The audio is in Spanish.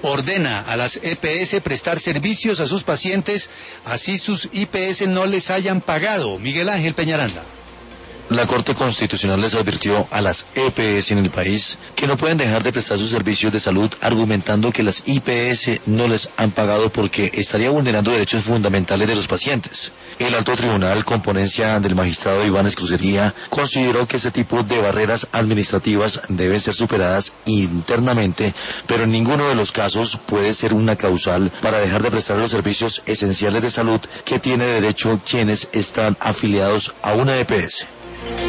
ordena a las EPS prestar servicios a sus pacientes, así sus IPS no les hayan pagado. Miguel Ángel Peñaranda. La Corte Constitucional les advirtió a las EPS en el país que no pueden dejar de prestar sus servicios de salud argumentando que las IPS no les han pagado porque estaría vulnerando derechos fundamentales de los pacientes. El alto tribunal, con ponencia del magistrado Iván Escrucería, consideró que este tipo de barreras administrativas deben ser superadas internamente, pero en ninguno de los casos puede ser una causal para dejar de prestar los servicios esenciales de salud que tiene derecho quienes están afiliados a una EPS.